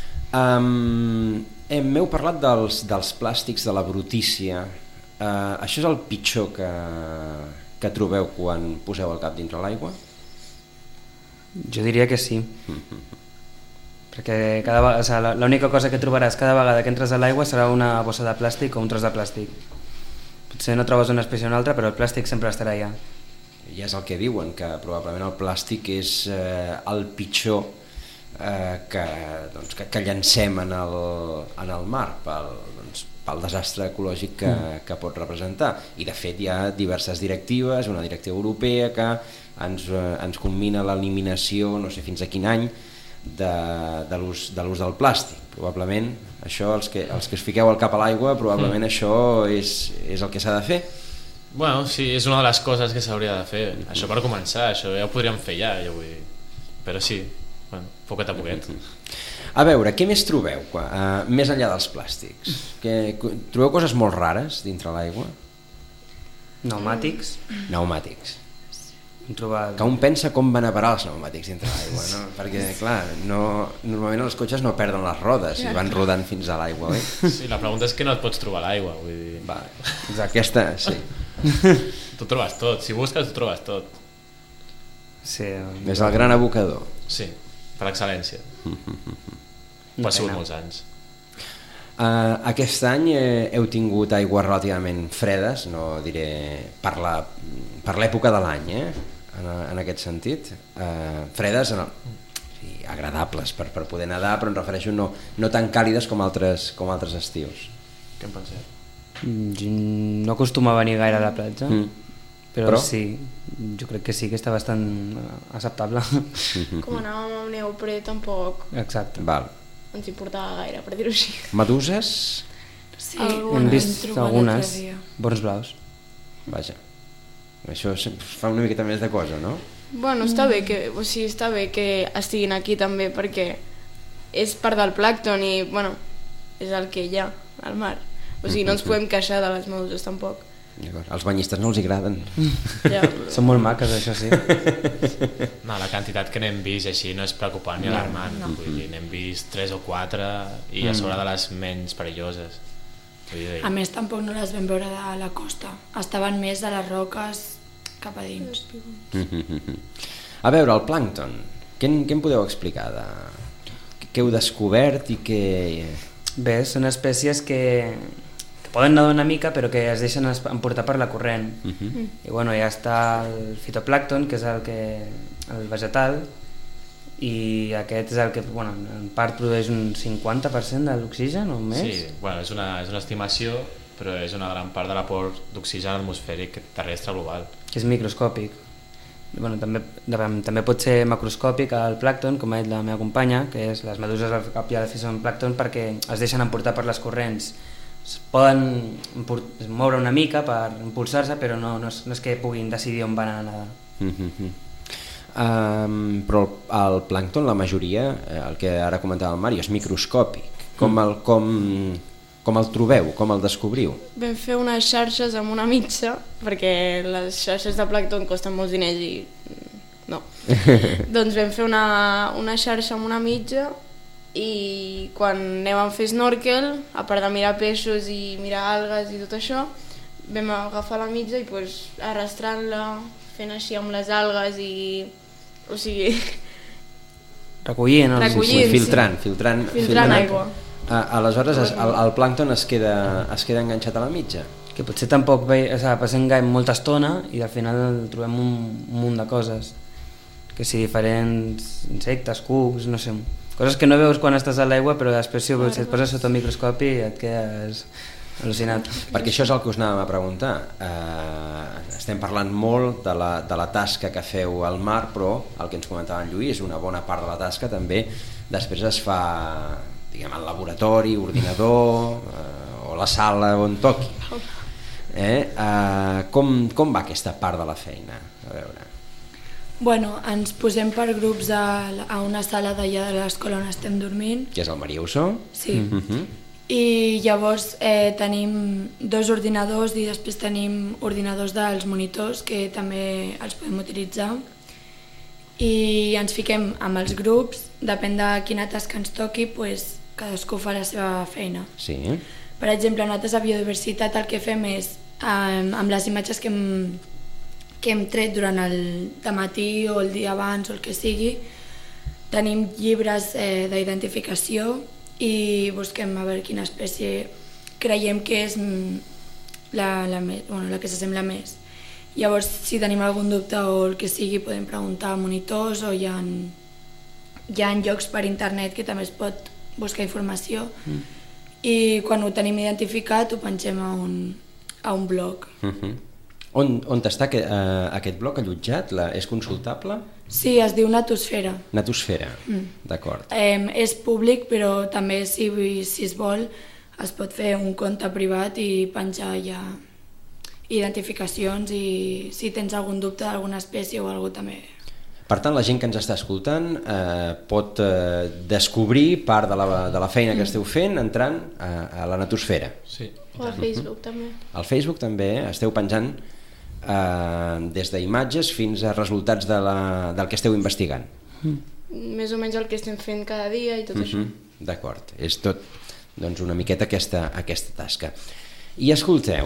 [SPEAKER 2] um, eh, M'heu parlat dels, dels plàstics, de la brutícia. Uh, això és el pitjor que, que trobeu quan poseu el cap dintre l'aigua?
[SPEAKER 4] Jo diria que sí. Mm-hmm. Perquè cada vegada, o sigui, l'única cosa que trobaràs cada vegada que entres a l'aigua serà una bossa de plàstic o un tros de plàstic. Potser no trobes una espècie o una altra, però el plàstic sempre estarà allà.
[SPEAKER 2] I és el que diuen, que probablement el plàstic és eh, el pitjor eh, que, doncs, que, que llancem en el, en el mar pel, doncs, pel desastre ecològic que, mm. que pot representar. I de fet hi ha diverses directives, una directiva europea que ens, eh, ens combina l'eliminació, no sé fins a quin any, de, de l'ús de l'ús del plàstic. Probablement això, els que, els que es fiqueu el cap a l'aigua, probablement mm. això és, és el que s'ha de fer.
[SPEAKER 3] Bueno, sí, és una de les coses que s'hauria de fer. Mm-hmm. Això per començar, això ja ho podríem fer ja, jo vull dir. Però sí, bueno, poquet a poquet.
[SPEAKER 2] Mm-hmm. A veure, què més trobeu, uh, més enllà dels plàstics? Que, trobeu coses molt rares dintre l'aigua?
[SPEAKER 4] Pneumàtics.
[SPEAKER 2] Pneumàtics.
[SPEAKER 4] Trobat...
[SPEAKER 2] Que un pensa com van a parar els pneumàtics dintre l'aigua, no? Perquè, clar, no, normalment els cotxes no perden les rodes i van rodant fins a l'aigua, oi?
[SPEAKER 3] Sí, la pregunta és que no et pots trobar l'aigua, vull dir...
[SPEAKER 2] Va, aquesta, sí.
[SPEAKER 3] Tu trobes tot, si busques tu trobes tot.
[SPEAKER 4] Sí.
[SPEAKER 2] És el gran abocador.
[SPEAKER 3] Sí, per excel·lència. Ho ha sigut molts anys.
[SPEAKER 2] Uh, aquest any eh, heu tingut aigües relativament fredes, no diré per la, per l'època de l'any, eh? en, en aquest sentit, uh, fredes en el, sí, agradables per, per poder nedar, però em refereixo no, no tan càlides com altres, com altres estius.
[SPEAKER 3] Què en penseu?
[SPEAKER 4] No acostuma a venir gaire a la platja, mm. però, però sí, jo crec que sí que està bastant acceptable.
[SPEAKER 5] Com anàvem amb neoprè tampoc.
[SPEAKER 4] Exacte.
[SPEAKER 2] Val.
[SPEAKER 5] Ens importava gaire, per dir-ho així.
[SPEAKER 2] Meduses?
[SPEAKER 6] Sí,
[SPEAKER 5] algunes.
[SPEAKER 4] Hem vist algunes, bons blaus.
[SPEAKER 2] Vaja, això fa una miqueta més de cosa, no?
[SPEAKER 5] Bueno, està bé que, o sigui, està bé que estiguin aquí també, perquè és part del plàncton i, bueno, és el que hi ha al mar. O sigui, no ens podem queixar de les meduses tampoc.
[SPEAKER 2] Els banyistes no els agraden.
[SPEAKER 5] Ja.
[SPEAKER 4] Són molt maques, això sí.
[SPEAKER 3] No, la quantitat que n'hem vist així no és preocupant ni alarmant. No. Vull dir, n'hem vist tres o quatre i a sobre de les menys perilloses. Vull dir...
[SPEAKER 6] A més, tampoc no les vam veure de la costa. Estaven més a les roques cap a dins.
[SPEAKER 2] A veure, el plàncton. Què en, què en podeu explicar? De... Què heu descobert i què...
[SPEAKER 4] Bé, són espècies que... poden nedar una mica però que es deixen emportar per la corrent. Uh-huh. I bueno, ja està el fitoplàncton, que és el, que, el vegetal, i aquest és el que, bueno, en part produeix un cinquanta per cent de l'oxigen o més.
[SPEAKER 3] Sí, bueno, és una, és una estimació, però és una gran part de l'aport d'oxigen atmosfèric terrestre global.
[SPEAKER 4] Que és microscòpic. Bueno, també, també pot ser macroscòpic el plàncton, com ha dit la meva companya, que és les meduses al cap i a la fi són plàncton perquè es deixen emportar per les corrents. Es poden moure una mica per impulsar-se, però no, no, és, no és que puguin decidir on van a nedar.
[SPEAKER 2] Mm-hmm. um, però el, el plàncton, la majoria, el que ara comentava el Mario, és microscòpic. Com el, com, com el trobeu? Com el descobriu?
[SPEAKER 5] Vam fer unes xarxes amb una mitja, perquè les xarxes de plàncton costen molts diners i no. Doncs vam fer una, una xarxa amb una mitja i quan anem a fer snorkel, a part de mirar peixos i mirar algues i tot això, vam agafar la mitja i pues, arrastrant-la, fent així amb les algues i... o sigui...
[SPEAKER 4] Recollint, no?
[SPEAKER 5] Recollint,
[SPEAKER 2] sí, filtrant,
[SPEAKER 5] sí.
[SPEAKER 2] filtrant,
[SPEAKER 5] filtrant,
[SPEAKER 2] filtrant
[SPEAKER 5] aigua.
[SPEAKER 2] A, aleshores es, el, el plàncton es queda, es queda enganxat a la mitja.
[SPEAKER 4] Que potser tampoc ve, o sigui, passem gaire molta estona i al final trobem un, un munt de coses. Que si diferents insectes, cucs, no sé... Coses que no veus quan estàs a l'aigua, però després si et poses sota el microscopi et quedes al·lucinat.
[SPEAKER 2] Perquè això és el que us anàvem a preguntar. Eh, estem parlant molt de la, de la tasca que feu al mar, però el que ens comentava en Lluís, una bona part de la tasca també després es fa, diguem, al laboratori, ordinador eh, o la sala on toqui. Eh? Eh, com, com va aquesta part de la feina? A veure...
[SPEAKER 6] Bueno, ens posem per grups a, a una sala d'allà de l'escola on estem dormint.
[SPEAKER 2] Que és el Mariuso?
[SPEAKER 6] Sí.
[SPEAKER 2] Mm -hmm.
[SPEAKER 6] I llavors eh, tenim dos ordinadors i després tenim ordinadors dels monitors que també els podem utilitzar. I ens fiquem amb els grups, depèn de quina tasca ens toqui, pues, cadascú fa la seva feina.
[SPEAKER 2] Sí.
[SPEAKER 6] Per exemple, nosaltres a biodiversitat el que fem és, eh, amb les imatges que hem, que hem tret durant el dematí o el dia abans o el que sigui, tenim llibres eh, d'identificació i busquem a veure quina espècie creiem que és la, la, més, bueno, la que s'assembla més. Llavors, si tenim algun dubte o el que sigui, podem preguntar a monitors o hi ha, hi ha llocs per internet que també es pot buscar informació mm. i quan ho tenim identificat ho pengem a un, a un blog.
[SPEAKER 2] Mm-hmm. On, on està aquest, uh, aquest blog allotjat? La, és consultable?
[SPEAKER 6] Sí, es diu Natosfera.
[SPEAKER 2] Natosfera, mm. d'acord.
[SPEAKER 6] Eh, és públic, però també si, si es vol es pot fer un compte privat i penjar ja identificacions i si tens algun dubte d'alguna espècie o alguna també.
[SPEAKER 2] Per tant, la gent que ens està escoltant eh, pot eh, descobrir part de la, de la feina que esteu fent entrant a, a la Natosfera.
[SPEAKER 3] Sí.
[SPEAKER 5] O a Facebook també.
[SPEAKER 2] Al Facebook també esteu penjant eh, des d'imatges fins a resultats de la, del que esteu investigant.
[SPEAKER 5] Mm. Més o menys el que estem fent cada dia i tot mm-hmm. això.
[SPEAKER 2] D'acord, és tot doncs, una miqueta aquesta, aquesta tasca. I escolteu,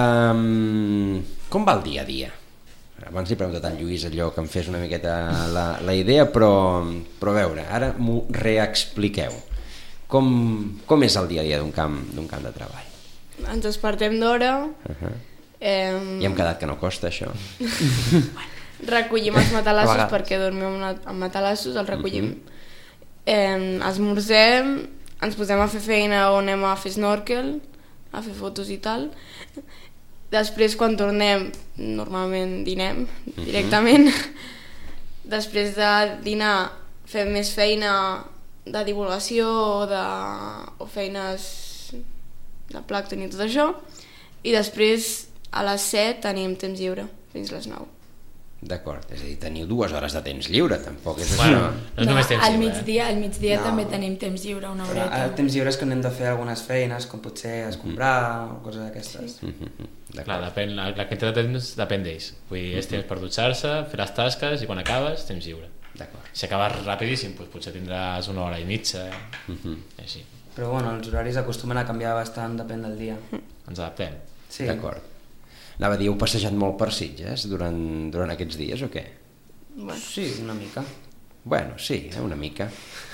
[SPEAKER 2] um, com va el dia a dia? Abans li he preguntat a Lluís allò que em fes una miqueta la, la idea, però, però a veure, ara m'ho reexpliqueu. Com, com és el dia a dia d'un camp, d'un camp de treball?
[SPEAKER 5] Ens despertem d'hora.
[SPEAKER 2] Uh-huh.
[SPEAKER 5] eh,
[SPEAKER 2] Ja hem quedat que no costa, això.
[SPEAKER 5] Recollim els matalassos perquè dormim amb matalassos, els recollim. Uh-huh. eh, esmorzem, ens posem a fer feina o anem a fer snorkel, a fer fotos i tal. Després, quan tornem, normalment dinem directament. Uh-huh. Després de dinar, fem més feina de divulgació o, de, o feines de plàncton i tot això. I després, a les set, tenim temps lliure, fins les nou.
[SPEAKER 2] D'acord, és a dir, teniu dues hores de temps lliure, tampoc és
[SPEAKER 3] bueno,
[SPEAKER 2] això.
[SPEAKER 3] No és només temps
[SPEAKER 6] al
[SPEAKER 3] lliure.
[SPEAKER 6] migdia, al migdia
[SPEAKER 4] No.
[SPEAKER 6] també tenim temps lliure, una horeta.
[SPEAKER 4] El temps lliure és que anem de fer algunes feines, com potser escombrar o coses d'aquestes.
[SPEAKER 3] Clar, depèn, la, la quantitat de temps depèn d'ells. Vull dir, és temps per dutxar-se, fer les tasques i quan acabes, temps lliure.
[SPEAKER 2] D'acord.
[SPEAKER 3] Si acabes rapidíssim, doncs potser tindràs una hora i mitja,
[SPEAKER 2] Uh-huh.
[SPEAKER 3] així.
[SPEAKER 4] Però bueno, els horaris acostumen a canviar bastant, depèn del dia.
[SPEAKER 3] Ens adaptem.
[SPEAKER 4] Sí.
[SPEAKER 2] D'acord. Anava a dir, heu passejat molt per Sitges durant, durant aquests dies o què?
[SPEAKER 5] Bueno.
[SPEAKER 4] Sí, una mica.
[SPEAKER 2] Bueno, sí, eh, una mica.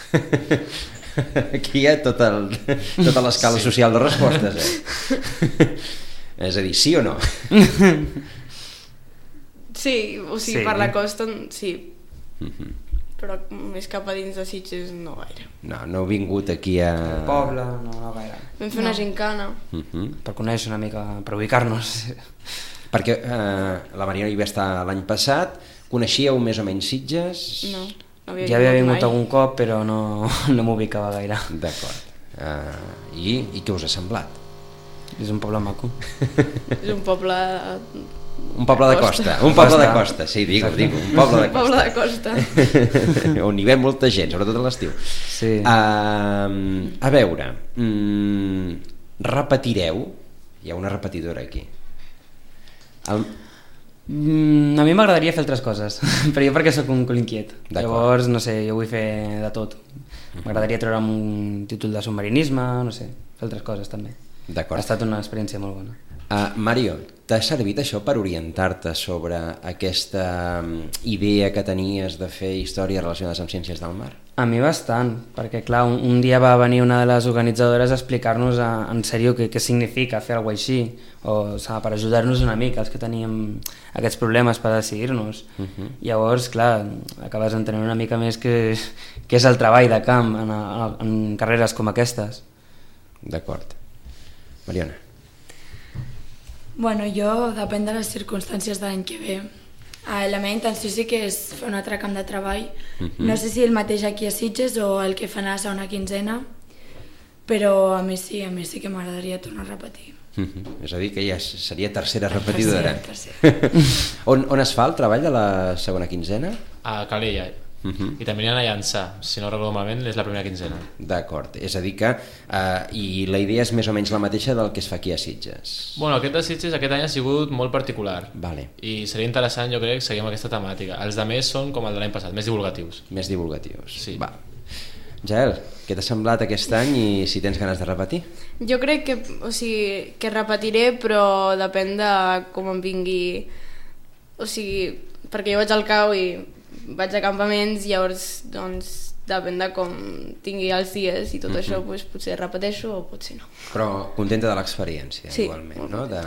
[SPEAKER 2] Aquí hi ha tot el, tota l'escala sí. social de respostes, eh? És a dir, sí o no?
[SPEAKER 5] Sí, o sigui,
[SPEAKER 4] Sí.
[SPEAKER 5] per la costa, sí.
[SPEAKER 2] Uh-huh.
[SPEAKER 5] Però més cap a dins de Sitges no gaire.
[SPEAKER 2] No, no heu vingut aquí a...
[SPEAKER 4] El poble, no, no gaire.
[SPEAKER 5] Vam fer no. una gincana.
[SPEAKER 2] Uh-huh.
[SPEAKER 4] Per conèixer una mica, per ubicar-nos.
[SPEAKER 2] Perquè eh, la Mariona hi va estar l'any passat, coneixíeu més o menys Sitges?
[SPEAKER 5] No, no havia
[SPEAKER 4] Ja havia vingut
[SPEAKER 5] mai.
[SPEAKER 4] algun cop, però no, no m'ubicava gaire.
[SPEAKER 2] D'acord. Uh, i, I què us ha semblat?
[SPEAKER 4] És un poble maco.
[SPEAKER 5] És un poble...
[SPEAKER 2] Un poble de costa, un poble de costa, sí, digue-ho, digue-ho, un poble de
[SPEAKER 5] Un poble
[SPEAKER 2] costa.
[SPEAKER 5] de costa.
[SPEAKER 2] On hi ve molta gent, sobretot a l'estiu.
[SPEAKER 4] Sí.
[SPEAKER 2] Uh, a veure, um, repetireu? Hi ha una repetidora aquí. El...
[SPEAKER 4] Mm, a mi m'agradaria fer altres coses, però jo perquè sóc un cul inquiet.
[SPEAKER 2] D'acord.
[SPEAKER 4] Llavors, no sé, jo vull fer de tot. M'agradaria treure'm un títol de submarinisme, no sé, fer altres coses també. Ha
[SPEAKER 2] D'acord.
[SPEAKER 4] estat una experiència molt bona.
[SPEAKER 2] Uh, Mario, t'ha servit això per orientar-te sobre aquesta um, idea que tenies de fer històries relacionades amb ciències del mar?
[SPEAKER 4] A mi bastant, perquè clar, un, un dia va venir una de les organitzadores a explicar-nos a, en sèrio què, què significa fer alguna cosa així, o, o sigui, per ajudar-nos una mica, els que teníem aquests problemes per decidir-nos.
[SPEAKER 2] Uh-huh.
[SPEAKER 4] Llavors, clar, acabes entenent una mica més què, què és el treball de camp en, en, en carreres com aquestes.
[SPEAKER 2] D'acord. Mariona.
[SPEAKER 6] Bueno, jo, depèn de les circumstàncies de l'any que ve. Eh, la meva intenció sí que és fer un altre camp de treball.
[SPEAKER 2] Uh-huh.
[SPEAKER 6] No sé si el mateix aquí a Sitges o el que fan a la segona quinzena, però a mi sí, a mi sí que m'agradaria tornar a repetir.
[SPEAKER 2] Mm-hmm. És a dir, que ja seria tercera repetidora.
[SPEAKER 6] Tercera, tercera.
[SPEAKER 2] on, on es fa el treball de la segona quinzena?
[SPEAKER 3] A Calella. Uh-huh. I també aniran a Llançà, si no recordo malament és la primera quinzena.
[SPEAKER 2] D'acord, és a dir que eh, i la idea és més o menys la mateixa del que es fa aquí a Sitges.
[SPEAKER 3] Bueno, aquest de Sitges aquest any ha sigut molt particular,
[SPEAKER 2] vale.
[SPEAKER 3] I seria interessant, jo crec, seguir amb aquesta temàtica. Els de més són com el de l'any passat, més divulgatius.
[SPEAKER 2] Més divulgatius,
[SPEAKER 3] sí.
[SPEAKER 2] Va. Jael, què t'ha semblat aquest any i si tens ganes de repetir?
[SPEAKER 5] Jo crec que, o sigui, que repetiré, però depèn de com em vingui, o sigui, perquè jo vaig al cau i vaig a campaments, llavors doncs depèn de com tingui els dies i tot mm-hmm. això doncs, potser repeteixo o potser no.
[SPEAKER 2] Però contenta de l'experiència,
[SPEAKER 5] sí,
[SPEAKER 2] igualment, no? De...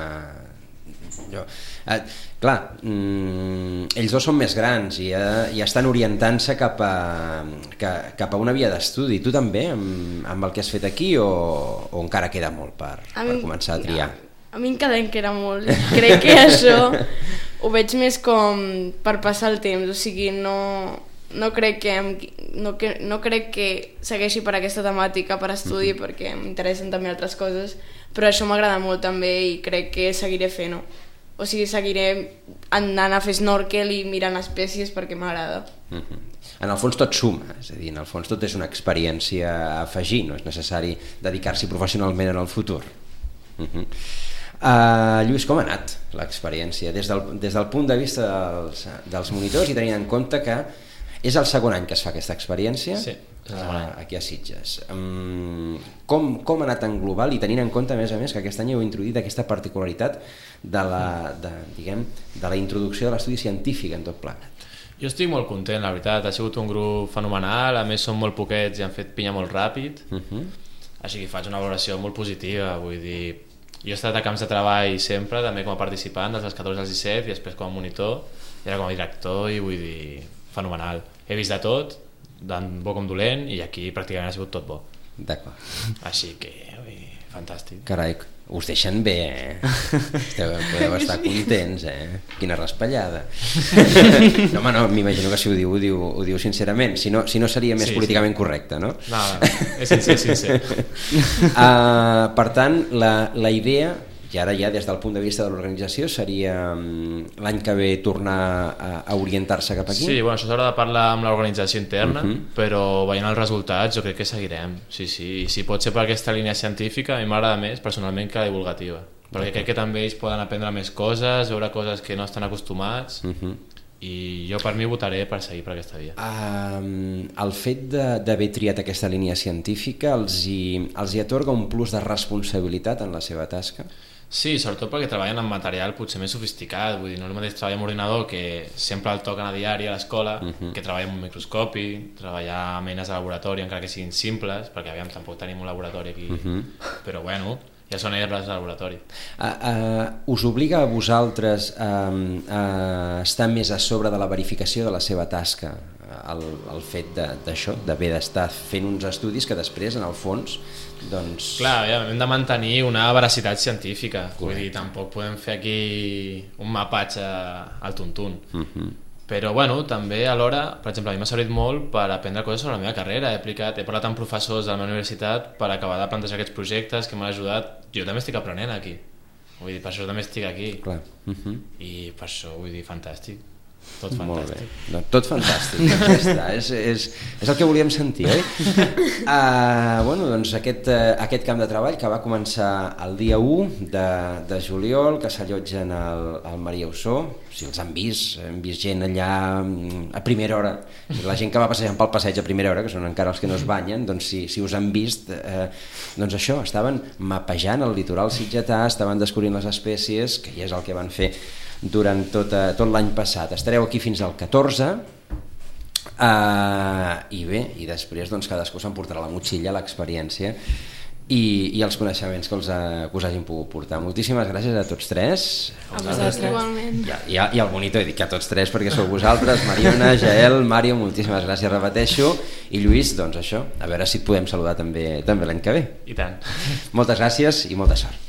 [SPEAKER 2] Jo... Eh, clar, mm, ells dos són més grans i, eh, i estan orientant-se cap a, que, cap a una via d'estudi. Tu també, amb, amb el que has fet aquí, o, o encara queda molt per, per començar a triar?
[SPEAKER 5] Ja. A mi encara em queda molt. Crec que això ho veig més com per passar el temps, o sigui, no, no, crec, que em, no, que, no crec que segueixi per aquesta temàtica, per estudi, mm-hmm. perquè m'interessen també altres coses, però això m'agrada molt també i crec que seguiré fent-ho. O sigui, seguiré anant a fer snorkel i mirant espècies perquè m'agrada.
[SPEAKER 2] Mm-hmm. En el fons tot suma, és a dir, en el fons tot és una experiència a afegir, no és necessari dedicar-s'hi professionalment en el futur. Mm-hmm. Uh, Lluís, com ha anat l'experiència des del, des del punt de vista dels, dels monitors i tenint en compte que és el segon any que es fa aquesta experiència?
[SPEAKER 3] Sí,
[SPEAKER 2] uh, aquí a Sitges. Um, com, com ha anat en global i tenint en compte a més a més que aquest any heu introduït aquesta particularitat de la, de, diguem, de la introducció de l'estudi científic en tot plegat?
[SPEAKER 3] Jo estic molt content, la veritat, ha sigut un grup fenomenal, a més són molt poquets i han fet pinya molt ràpid, uh-huh. Així que faig una valoració molt positiva, vull dir, jo he estat a camps de treball sempre, també com a participant, des dels catorze als disset, i després com a monitor, i ara com a director, i vull dir, fenomenal. He vist de tot, tant bo com dolent, i aquí pràcticament ha sigut tot bo.
[SPEAKER 2] D'acord.
[SPEAKER 3] Així que, ui, fantàstic.
[SPEAKER 2] Carai, us deixen bé, eh? Esteu, podeu estar contents, eh? Quina raspallada. No, home, no, m'imagino que si ho diu, ho diu, ho diu sincerament, si no, si no seria més sí, políticament sí. correcte, no?
[SPEAKER 3] No, és sincer, sincer.
[SPEAKER 2] Uh, per tant, la, la idea, i ara ja des del punt de vista de l'organització, seria um, l'any que ve tornar a, a orientar-se cap aquí?
[SPEAKER 3] Sí, bueno, això s'haurà de parlar amb l'organització interna, uh-huh. però veient els resultats jo crec que seguirem. Sí, sí, i si pot ser per aquesta línia científica, a mi m'agrada més personalment que la divulgativa, perquè crec que també ells poden aprendre més coses, veure coses que no estan acostumats, uh-huh. i jo per mi votaré per seguir per aquesta via.
[SPEAKER 2] Um, el fet d'haver triat aquesta línia científica els hi, els hi atorga un plus de responsabilitat en la seva tasca?
[SPEAKER 3] Sí, sobretot perquè treballen amb material potser més sofisticat, vull dir, no és el mateix treballar amb ordinador que sempre el toquen a diari a l'escola, uh-huh. que treballar amb un microscopi, treballar amb eines de laboratori encara que siguin simples, perquè aviam, tampoc tenim un laboratori aquí, uh-huh. però bueno, ja són eines de laboratori.
[SPEAKER 2] Uh, uh, us obliga a vosaltres uh, a estar més a sobre de la verificació de la seva tasca, el, el fet d'això, d'haver d'estar fent uns estudis que després, en el fons, doncs...
[SPEAKER 3] Clar, ja, hem de mantenir una veracitat científica. Correcte. Vull dir, tampoc podem fer aquí un mapatge al tuntun. Uh-huh. Però, bueno, també alhora, per exemple, a mi m'ha servit molt per aprendre coses sobre la meva carrera. He, aplicat, he parlat amb professors de la meva universitat per acabar de plantejar aquests projectes que m'han ajudat. Jo també estic aprenent aquí. Vull dir, per això també estic aquí.
[SPEAKER 2] Clar. Uh-huh.
[SPEAKER 3] I per això, vull dir, fantàstic. Tot fantàstic.
[SPEAKER 2] Molt bé. No, tot fantàstic. Ja està. És, és, és el que volíem sentir, oi? Uh, bueno, doncs aquest, uh, aquest camp de treball que va començar el dia u de, de juliol, que s'allotgen al, al Maria Ossó, si els han vist, hem vist gent allà a primera hora, la gent que va passejant pel passeig a primera hora, que són encara els que no es banyen, doncs si, si us han vist, eh, doncs això, estaven mapejant el litoral sitgetà, estaven descobrint les espècies, que ja és el que van fer durant tot, uh, tot l'any passat. Estareu aquí fins al catorze uh, i bé, i després doncs, cadascú s'emportarà la motxilla, l'experiència i, i els coneixements que us, uh, que us hagin pogut portar. Moltíssimes gràcies a tots tres.
[SPEAKER 5] A vosaltres igualment.
[SPEAKER 2] I, i, i al monitor he dit que a tots tres perquè sou vosaltres, Mariona, Jael, Mario, moltíssimes gràcies, repeteixo, i Lluís, doncs això, a veure si et podem saludar també, també l'any que ve.
[SPEAKER 3] I tant.
[SPEAKER 2] Moltes gràcies i molta sort.